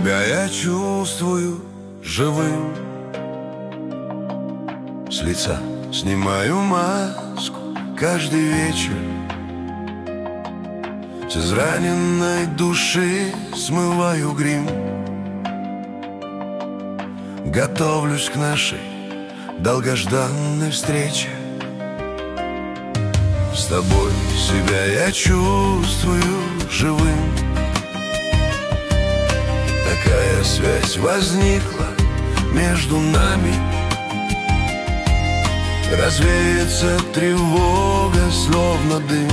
Себя я чувствую живым. С лица снимаю маску каждый вечер. С израненной души смываю грим. Готовлюсь к нашей долгожданной встрече. С тобой себя я чувствую живым. Такая связь возникла между нами. Развеется тревога, словно дым.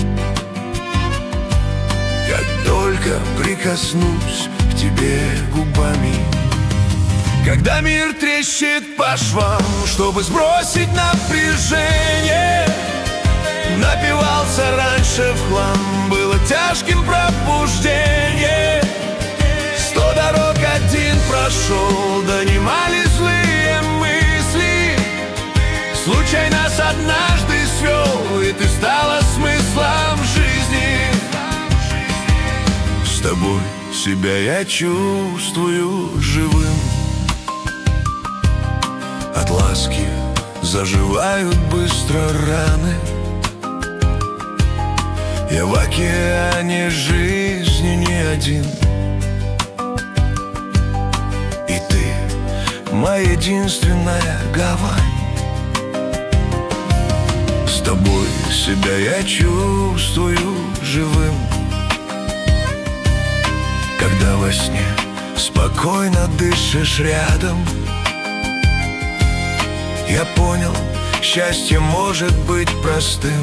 Как только прикоснусь к тебе губами. Когда мир трещит по швам, чтобы сбросить напряжение. Напивался раньше в хлам, было тяжким пробуждение. 100 дорог один прошел, донимали злые мысли. Случай нас однажды свел, и ты стала смыслом жизни. С тобой себя я чувствую живым. От ласки заживают быстро раны. Я в океане жизни не один. И ты моя единственная гавань. С тобой себя я чувствую живым. Когда во сне спокойно дышишь рядом, я понял, счастье может быть простым.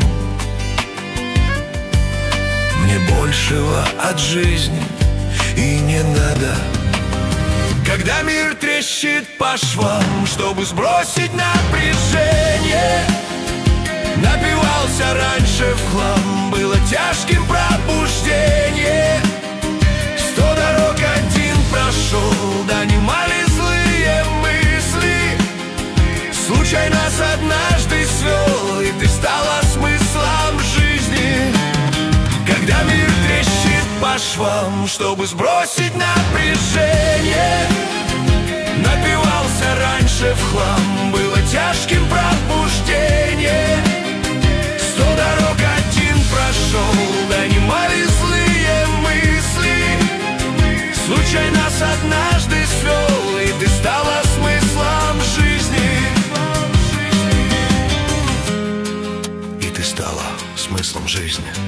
Мне большего от жизни и не надо. Когда мир трещит по швам, чтобы сбросить напряжение. Напивался раньше в хлам, было тяжким пробуждение. 100 дорог один прошел, донимали злые мысли. Случай нас однажды свел, и ты стала смыслом жизни. Когда мир трещит по швам, чтобы сбросить напряжение. Напивался раньше в хлам, было тяжким пробуждение. 100 дорог один прошел, донимали злые мысли. Случай нас однажды свел, и ты стала смыслом жизни. И ты стала смыслом жизни.